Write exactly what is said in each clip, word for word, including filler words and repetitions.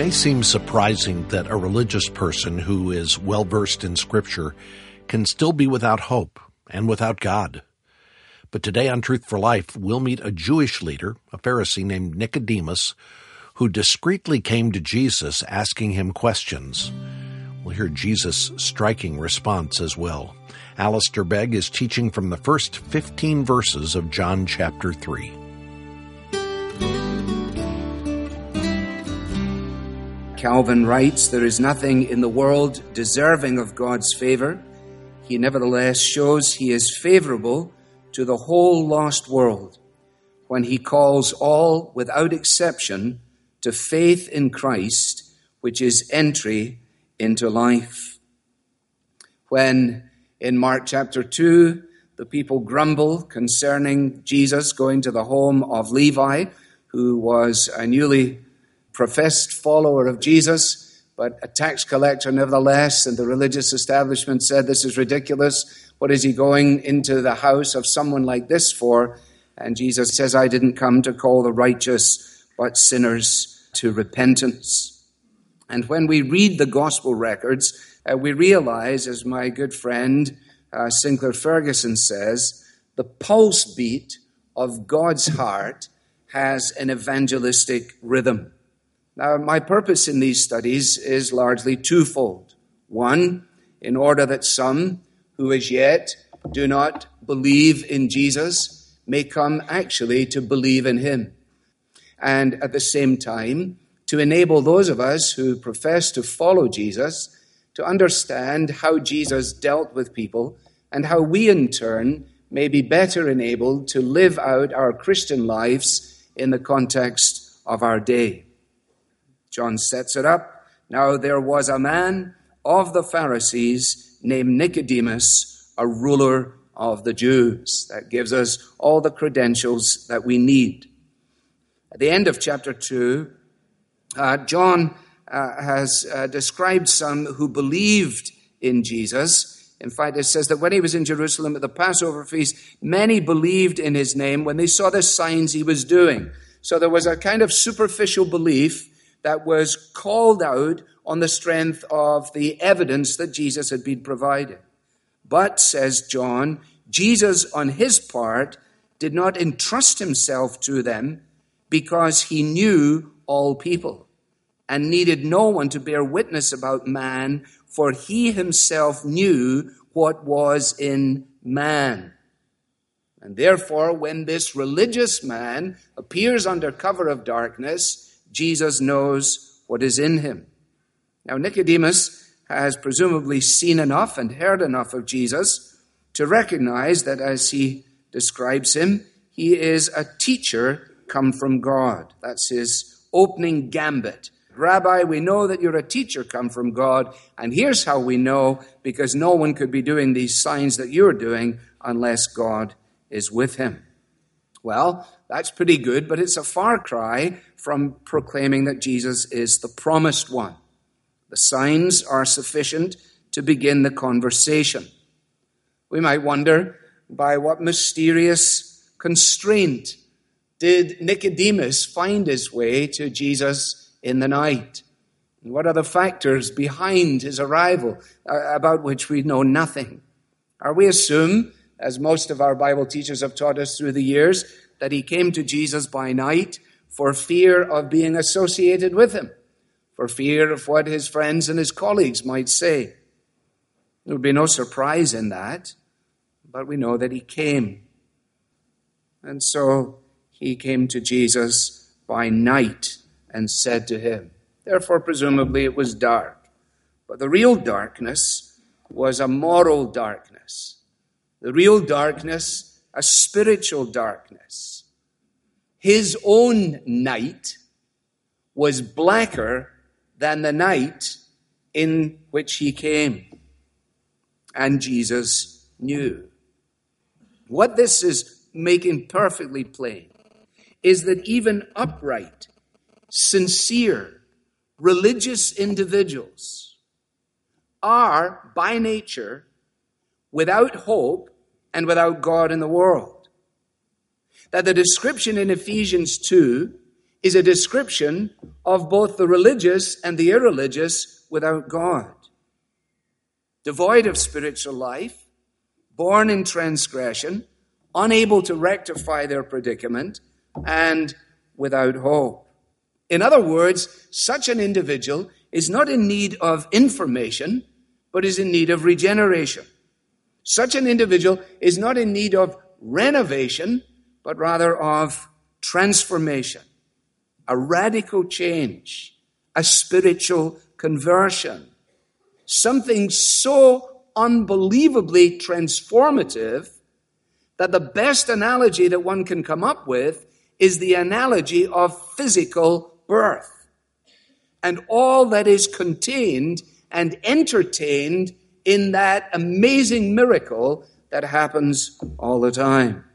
may seem surprising that a religious person who is well-versed in Scripture can still be without hope and without God. But today on Truth for Life, we'll meet a Jewish leader, a Pharisee named Nicodemus, who discreetly came to Jesus asking him questions. We'll hear Jesus' striking response as well. Alistair Begg is teaching from the first fifteen verses of John chapter three. Calvin writes, "There is nothing in the world deserving of God's favor. He nevertheless shows he is favorable to the whole lost world when he calls all, without exception, to faith in Christ, which is entry into life." When in Mark chapter two, the people grumble concerning Jesus going to the home of Levi, who was a newly professed follower of Jesus, but a tax collector nevertheless, and the religious establishment said, "This is ridiculous. What is he going into the house of someone like this for?" And Jesus says, "I didn't come to call the righteous, but sinners to repentance." And when we read the gospel records, uh, we realize, as my good friend uh, Sinclair Ferguson says, the pulse beat of God's heart has an evangelistic rhythm. Now, my purpose in these studies is largely twofold. One, in order that some who as yet do not believe in Jesus may come actually to believe in him. And at the same time, to enable those of us who profess to follow Jesus to understand how Jesus dealt with people and how we in turn may be better enabled to live out our Christian lives in the context of our day. John sets it up. "Now there was a man of the Pharisees named Nicodemus, a ruler of the Jews." That gives us all the credentials that we need. At the end of chapter two, uh, John uh, has uh, described some who believed in Jesus. In fact, it says that when he was in Jerusalem at the Passover feast, many believed in his name when they saw the signs he was doing. So there was a kind of superficial belief that was called out on the strength of the evidence that Jesus had been provided. But, says John, Jesus on his part did not entrust himself to them because he knew all people and needed no one to bear witness about man, for he himself knew what was in man. And therefore, when this religious man appears under cover of darkness, Jesus knows what is in him. Now, Nicodemus has presumably seen enough and heard enough of Jesus to recognize that as he describes him, he is a teacher come from God. That's his opening gambit. "Rabbi, we know that you're a teacher come from God, and here's how we know, because no one could be doing these signs that you're doing unless God is with him." Well, that's pretty good, but it's a far cry from proclaiming that Jesus is the promised one. The signs are sufficient to begin the conversation. We might wonder, by what mysterious constraint did Nicodemus find his way to Jesus in the night? And what are the factors behind his arrival uh, about which we know nothing? Are we assume, as most of our Bible teachers have taught us through the years, that he came to Jesus by night for fear of being associated with him, for fear of what his friends and his colleagues might say? There would be no surprise in that, but we know that he came. And so he came to Jesus by night and said to him. Therefore, presumably it was dark. But the real darkness was a moral darkness. The real darkness, a spiritual darkness. His own night was blacker than the night in which he came. And Jesus knew. What this is making perfectly plain is that even upright, sincere, religious individuals are, by nature, without hope and without God in the world. That the description in Ephesians two is a description of both the religious and the irreligious without God. Devoid of spiritual life, born in transgression, unable to rectify their predicament, and without hope. In other words, such an individual is not in need of information, but is in need of regeneration. Such an individual is not in need of renovation, but rather of transformation, a radical change, a spiritual conversion, something so unbelievably transformative that the best analogy that one can come up with is the analogy of physical birth, and all that is contained and entertained in that amazing miracle that happens all the time.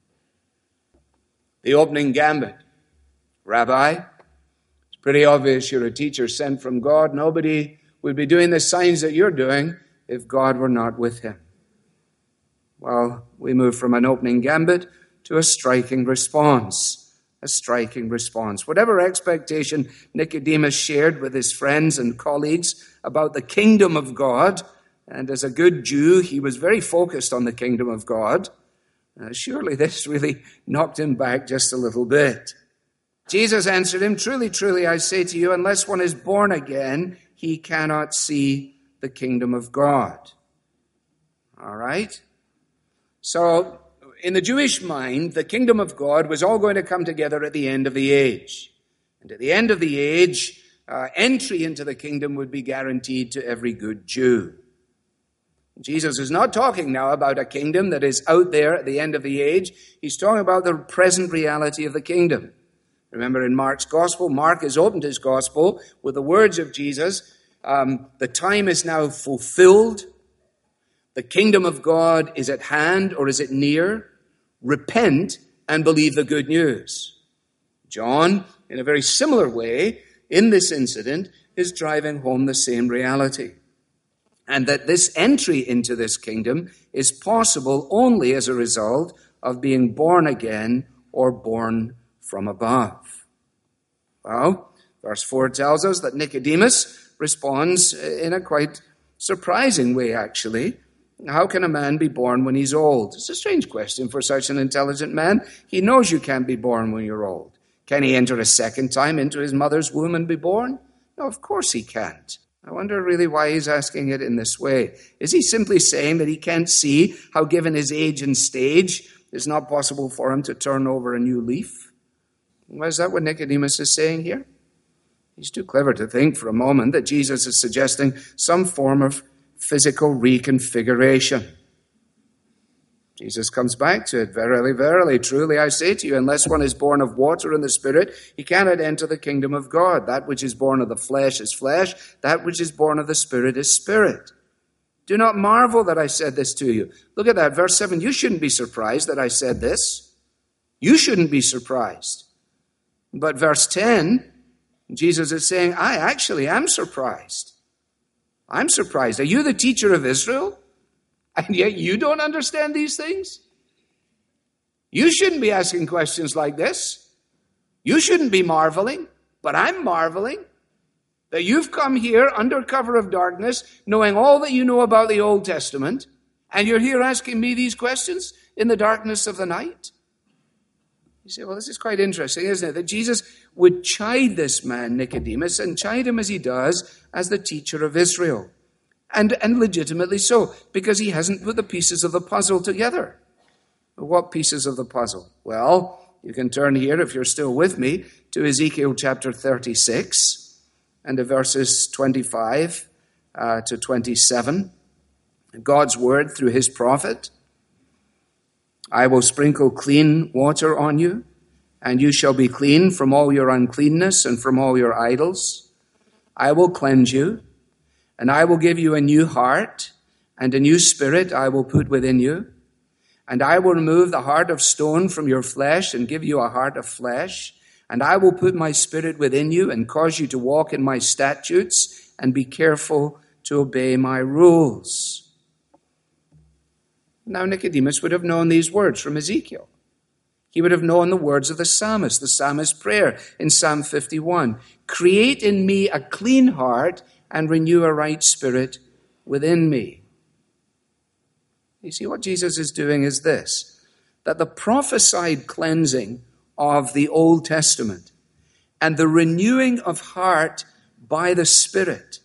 The opening gambit. Rabbi, it's pretty obvious you're a teacher sent from God. Nobody would be doing the signs that you're doing if God were not with him. Well, we move from an opening gambit to a striking response. A striking response. Whatever expectation Nicodemus shared with his friends and colleagues about the kingdom of God, and as a good Jew, he was very focused on the kingdom of God, uh, surely this really knocked him back just a little bit. Jesus answered him, "Truly, truly, I say to you, unless one is born again, he cannot see the kingdom of God." All right? So, in the Jewish mind, the kingdom of God was all going to come together at the end of the age. And at the end of the age, uh, entry into the kingdom would be guaranteed to every good Jew. Jesus is not talking now about a kingdom that is out there at the end of the age. He's talking about the present reality of the kingdom. Remember in Mark's gospel, Mark has opened his gospel with the words of Jesus, um, the time is now fulfilled. The kingdom of God is at hand, or is it near? Repent and believe the good news. John, in a very similar way, in this incident, is driving home the same reality. And that this entry into this kingdom is possible only as a result of being born again or born from above. Well, verse four tells us that Nicodemus responds in a quite surprising way, actually. How can a man be born when he's old? It's a strange question for such an intelligent man. He knows you can't be born when you're old. Can he enter a second time into his mother's womb and be born? No, of course he can't. I wonder really why he's asking it in this way. Is he simply saying that he can't see how, given his age and stage, it's not possible for him to turn over a new leaf? Well, is that what Nicodemus is saying here? He's too clever to think for a moment that Jesus is suggesting some form of physical reconfiguration. Jesus comes back to it. Verily, verily, truly I say to you, unless one is born of water and the Spirit, he cannot enter the kingdom of God. That which is born of the flesh is flesh. That which is born of the Spirit is spirit. Do not marvel that I said this to you. Look at that, verse seven. You shouldn't be surprised that I said this. You shouldn't be surprised. But verse ten, Jesus is saying, I actually am surprised. I'm surprised. Are you the teacher of Israel? And yet you don't understand these things? You shouldn't be asking questions like this. You shouldn't be marveling, but I'm marveling that you've come here under cover of darkness, knowing all that you know about the Old Testament, and you're here asking me these questions in the darkness of the night. You say, well, this is quite interesting, isn't it? That Jesus would chide this man, Nicodemus, and chide him as he does as the teacher of Israel. And, and legitimately so, because he hasn't put the pieces of the puzzle together. What pieces of the puzzle? Well, you can turn here, if you're still with me, to Ezekiel chapter thirty-six and to verses twenty-five uh, to twenty-seven. God's word through his prophet. I will sprinkle clean water on you, and you shall be clean from all your uncleanness and from all your idols. I will cleanse you. And I will give you a new heart, and a new spirit I will put within you. And I will remove the heart of stone from your flesh and give you a heart of flesh. And I will put my spirit within you and cause you to walk in my statutes and be careful to obey my rules. Now Nicodemus would have known these words from Ezekiel. He would have known the words of the psalmist, the psalmist's prayer in Psalm fifty-one. Create in me a clean heart and renew a right spirit within me. You see, what Jesus is doing is this, that the prophesied cleansing of the Old Testament and the renewing of heart by the Spirit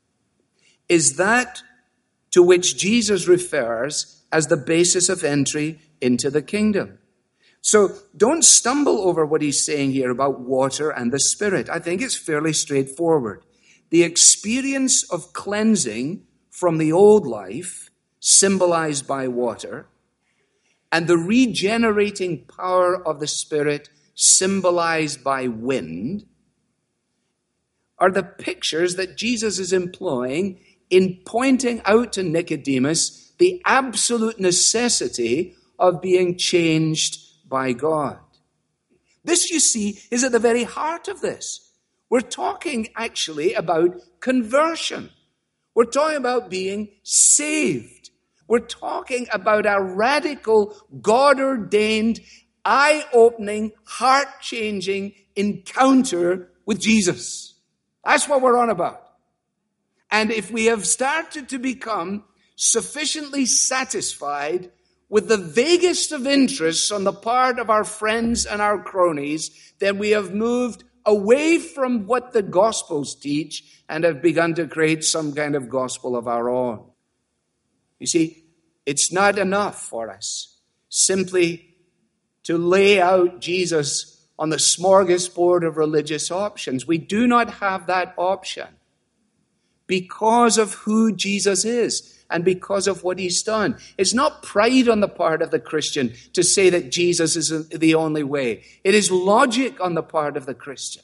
is that to which Jesus refers as the basis of entry into the kingdom. So don't stumble over what he's saying here about water and the Spirit. I think it's fairly straightforward. The experience of cleansing from the old life, symbolized by water, and the regenerating power of the Spirit, symbolized by wind, are the pictures that Jesus is employing in pointing out to Nicodemus the absolute necessity of being changed by God. This, you see, is at the very heart of this. We're talking actually about conversion. We're talking about being saved. We're talking about a radical, God-ordained, eye-opening, heart-changing encounter with Jesus. That's what we're on about. And if we have started to become sufficiently satisfied with the vaguest of interests on the part of our friends and our cronies, then we have moved away from what the Gospels teach and have begun to create some kind of gospel of our own. You see, it's not enough for us simply to lay out Jesus on the smorgasbord of religious options. We do not have that option because of who Jesus is and because of what he's done. It's not pride on the part of the Christian to say that Jesus is the only way. It is logic on the part of the Christian.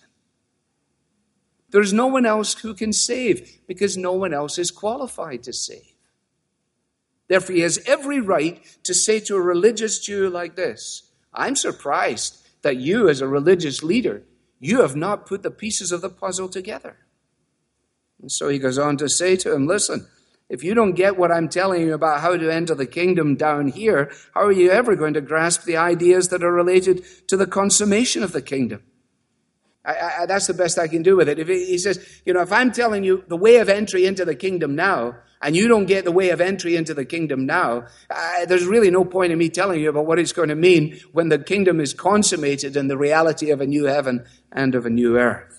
There's no one else who can save because no one else is qualified to save. Therefore, he has every right to say to a religious Jew like this, I'm surprised that you, as a religious leader, you have not put the pieces of the puzzle together. And so he goes on to say to him, listen, if you don't get what I'm telling you about how to enter the kingdom down here, how are you ever going to grasp the ideas that are related to the consummation of the kingdom? I, I, that's the best I can do with it. If he, he says, you know, if I'm telling you the way of entry into the kingdom now, and you don't get the way of entry into the kingdom now, uh, there's really no point in me telling you about what it's going to mean when the kingdom is consummated in the reality of a new heaven and of a new earth.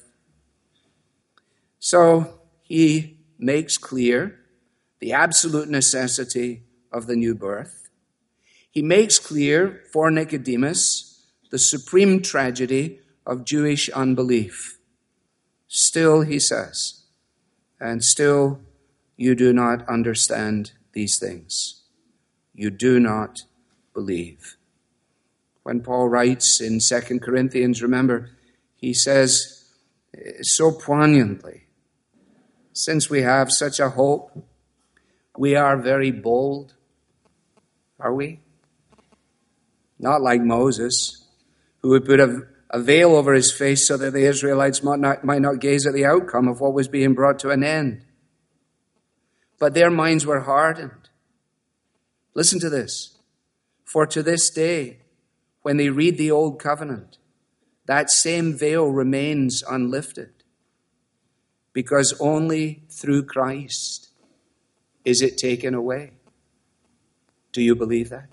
So he makes clear the absolute necessity of the new birth. He makes clear for Nicodemus the supreme tragedy of Jewish unbelief. Still, he says, and still you do not understand these things. You do not believe. When Paul writes in Second Corinthians, remember, he says so poignantly, since we have such a hope, we are very bold. Are we? Not like Moses, who would put a, a veil over his face so that the Israelites might not, might not gaze at the outcome of what was being brought to an end. But their minds were hardened. Listen to this. For to this day, when they read the Old Covenant, that same veil remains unlifted, because only through Christ is it taken away. Do you believe that?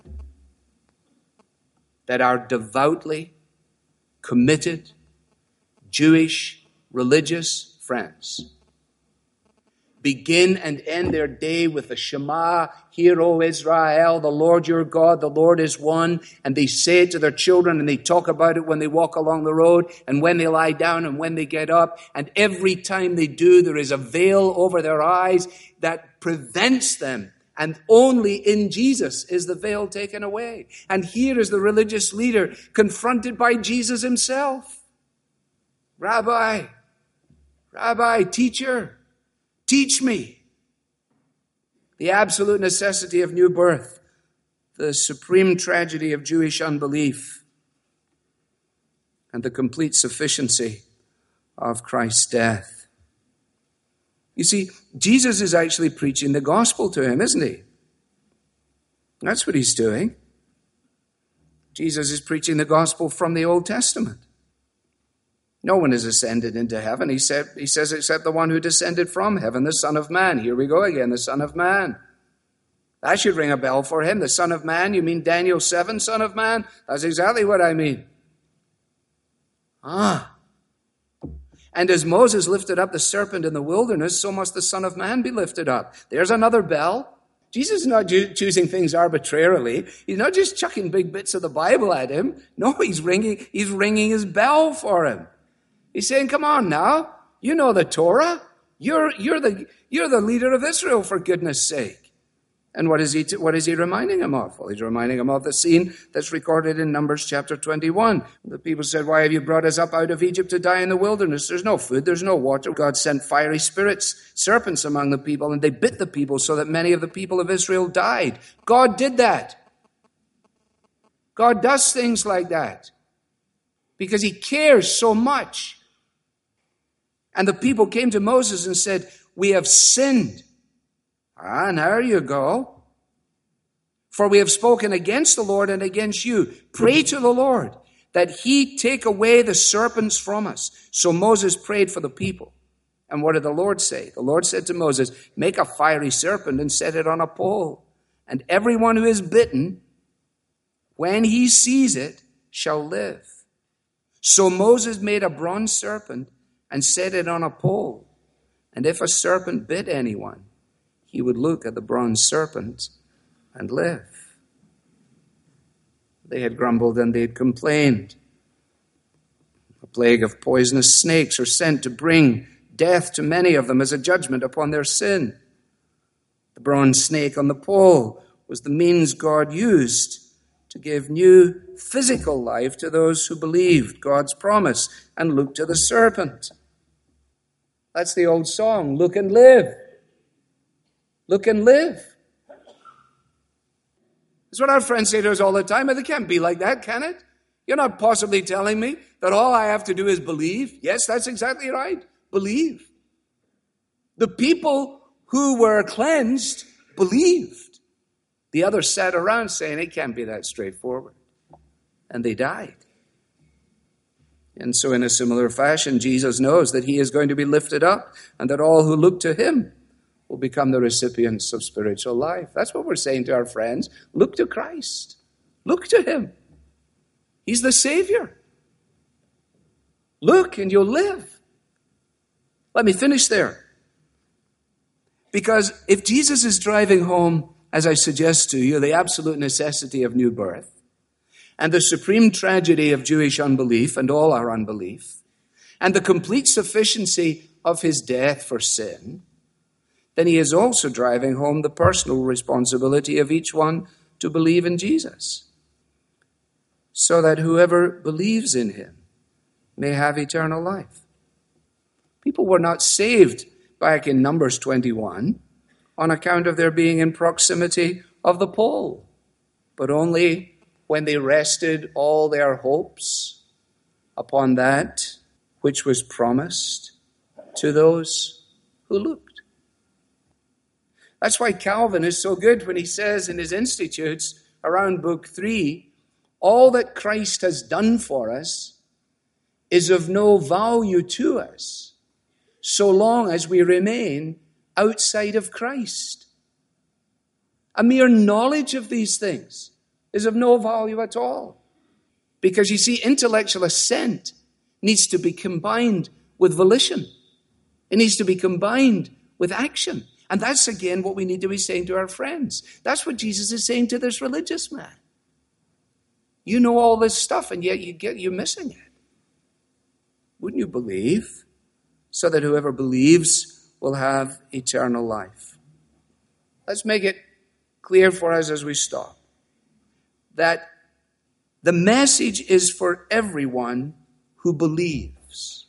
That our devoutly committed Jewish religious friends begin and end their day with the Shema, Hear, O Israel, the Lord your God, the Lord is one. And they say it to their children and they talk about it when they walk along the road and when they lie down and when they get up. And every time they do, there is a veil over their eyes that prevents them. And only in Jesus is the veil taken away. And here is the religious leader confronted by Jesus himself. Rabbi, Rabbi, teacher, teach me. The absolute necessity of new birth, the supreme tragedy of Jewish unbelief, and the complete sufficiency of Christ's death. You see, Jesus is actually preaching the gospel to him, isn't he? That's what he's doing. Jesus is preaching the gospel from the Old Testament. No one has ascended into heaven, he said, he says, except the one who descended from heaven, the Son of Man. Here we go again, the Son of Man. That should ring a bell for him. The Son of Man, you mean Daniel seven, Son of Man? That's exactly what I mean. Ah. And as Moses lifted up the serpent in the wilderness, so must the Son of Man be lifted up. There's another bell. Jesus is not ju- choosing things arbitrarily. He's not just chucking big bits of the Bible at him. No, he's ringing, he's ringing his bell for him. He's saying, come on now. You know the Torah. You're, you're, the, you're the leader of Israel, for goodness sake. And what is he t- what is he reminding him of? Well, he's reminding him of the scene that's recorded in Numbers chapter twenty-one. The people said, why have you brought us up out of Egypt to die in the wilderness? There's no food, there's no water. God sent fiery spirits, serpents among the people, and they bit the people so that many of the people of Israel died. God did that. God does things like that because he cares so much. And the people came to Moses and said, we have sinned. Ah, and there you go. For we have spoken against the Lord and against you. Pray to the Lord that he take away the serpents from us. So Moses prayed for the people. And what did the Lord say? The Lord said to Moses, make a fiery serpent and set it on a pole. And everyone who is bitten, when he sees it, shall live. So Moses made a bronze serpent and set it on a pole. And if a serpent bit anyone, he would look at the bronze serpent and live. They had grumbled and they had complained. A plague of poisonous snakes are sent to bring death to many of them as a judgment upon their sin. The bronze snake on the pole was the means God used to give new physical life to those who believed God's promise and looked to the serpent. That's the old song, look and live. Look and live. That's what our friends say to us all the time. But it can't be like that, can it? You're not possibly telling me that all I have to do is believe. Yes, that's exactly right. Believe. The people who were cleansed believed. The others sat around saying, it can't be that straightforward. And they died. And so in a similar fashion, Jesus knows that he is going to be lifted up and that all who look to him will become the recipients of spiritual life. That's what we're saying to our friends. Look to Christ. Look to him. He's the Savior. Look and you'll live. Let me finish there. Because if Jesus is driving home, as I suggest to you, the absolute necessity of new birth, and the supreme tragedy of Jewish unbelief and all our unbelief, and the complete sufficiency of his death for sin, then he is also driving home the personal responsibility of each one to believe in Jesus, so that whoever believes in him may have eternal life. People were not saved back in Numbers twenty-one on account of their being in proximity of the pole, but only when they rested all their hopes upon that which was promised to those who looked. That's why Calvin is so good when he says in his Institutes around book three, all that Christ has done for us is of no value to us so long as we remain outside of Christ. A mere knowledge of these things is of no value at all. Because you see, intellectual assent needs to be combined with volition. It needs to be combined with action. And that's again what we need to be saying to our friends. That's what Jesus is saying to this religious man. You know all this stuff and yet you get, you're missing it. Wouldn't you believe? So that whoever believes will have eternal life. Let's make it clear for us as we stop that the message is for everyone who believes.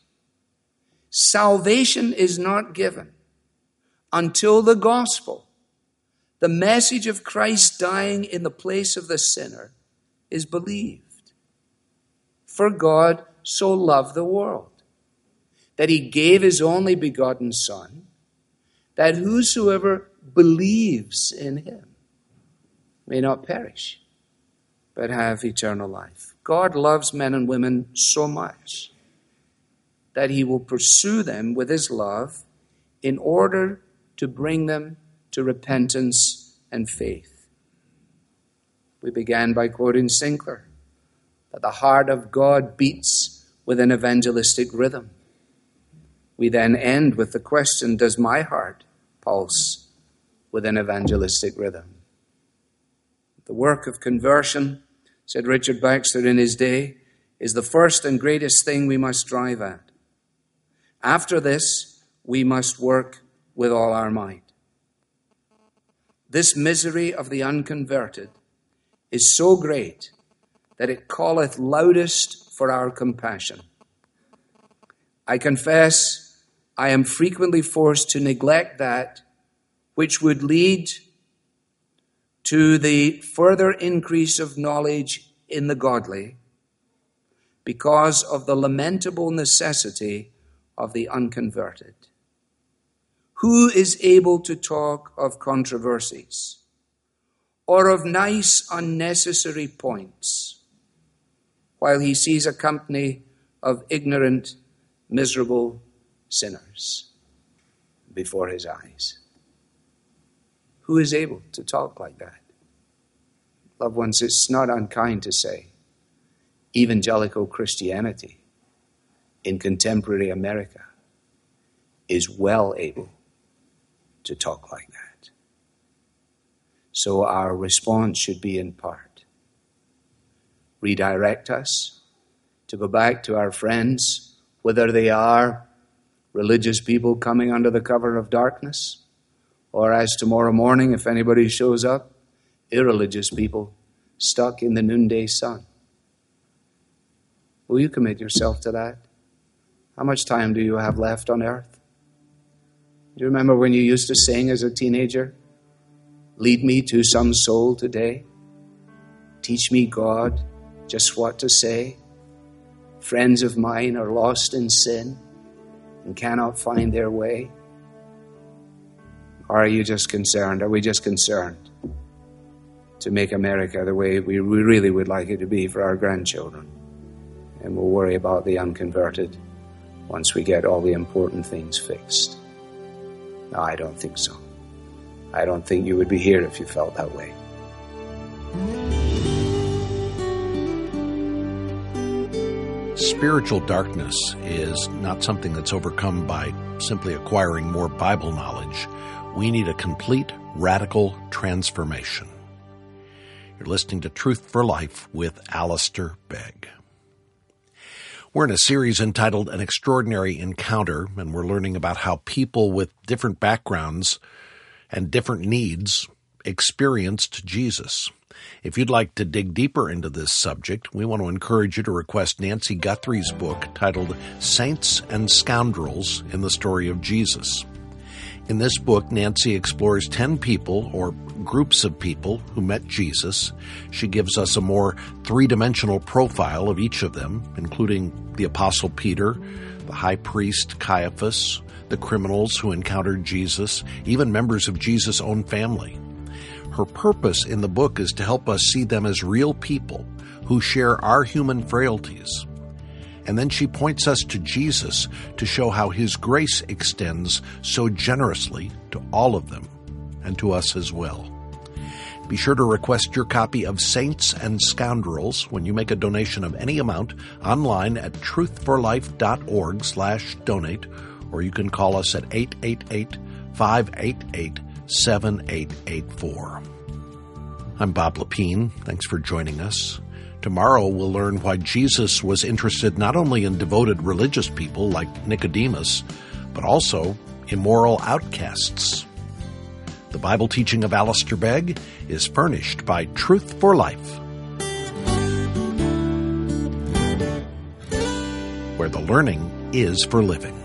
Salvation is not given until the gospel, the message of Christ dying in the place of the sinner, is believed. For God so loved the world that he gave his only begotten Son, that whosoever believes in him may not perish, but have eternal life. God loves men and women so much that he will pursue them with his love in order to bring them to repentance and faith. We began by quoting Sinclair, that the heart of God beats with an evangelistic rhythm. We then end with the question, does my heart pulse with an evangelistic rhythm? The work of conversion, said Richard Baxter in his day, is the first and greatest thing we must strive at. After this, we must work with all our might. This misery of the unconverted is so great that it calleth loudest for our compassion. I confess I am frequently forced to neglect that which would lead to the further increase of knowledge in the godly because of the lamentable necessity of the unconverted. Who is able to talk of controversies or of nice unnecessary points while he sees a company of ignorant, miserable sinners before his eyes? Who is able to talk like that? Loved ones, it's not unkind to say evangelical Christianity in contemporary America is well able to talk like that. So our response should be in part, redirect us to go back to our friends, whether they are religious people coming under the cover of darkness, or as tomorrow morning, if anybody shows up, irreligious people stuck in the noonday sun. Will you commit yourself to that? How much time do you have left on earth? Do you remember when you used to sing as a teenager? Lead me to some soul today. Teach me, God, just what to say. Friends of mine are lost in sin and cannot find their way. Or are you just concerned? Are we just concerned to make America the way we really would like it to be for our grandchildren? And we'll worry about the unconverted once we get all the important things fixed. No, I don't think so. I don't think you would be here if you felt that way. Spiritual darkness is not something that's overcome by simply acquiring more Bible knowledge. We need a complete, radical transformation. You're listening to Truth for Life with Alistair Begg. We're in a series entitled An Extraordinary Encounter, and we're learning about how people with different backgrounds and different needs experienced Jesus. If you'd like to dig deeper into this subject, we want to encourage you to request Nancy Guthrie's book titled Saints and Scoundrels in the Story of Jesus. In this book, Nancy explores ten people or groups of people who met Jesus. She gives us a more three-dimensional profile of each of them, including the Apostle Peter, the high priest Caiaphas, the criminals who encountered Jesus, even members of Jesus' own family. Her purpose in the book is to help us see them as real people who share our human frailties. And then she points us to Jesus to show how his grace extends so generously to all of them and to us as well. Be sure to request your copy of Saints and Scoundrels when you make a donation of any amount online at truthforlife.org slash donate, or you can call us at eight eight eight, five eight eight, seven eight eight four. I'm Bob Lepine. Thanks for joining us. Tomorrow we'll learn why Jesus was interested not only in devoted religious people like Nicodemus, but also immoral outcasts. The Bible teaching of Alistair Begg is furnished by Truth for Life, where the learning is for living.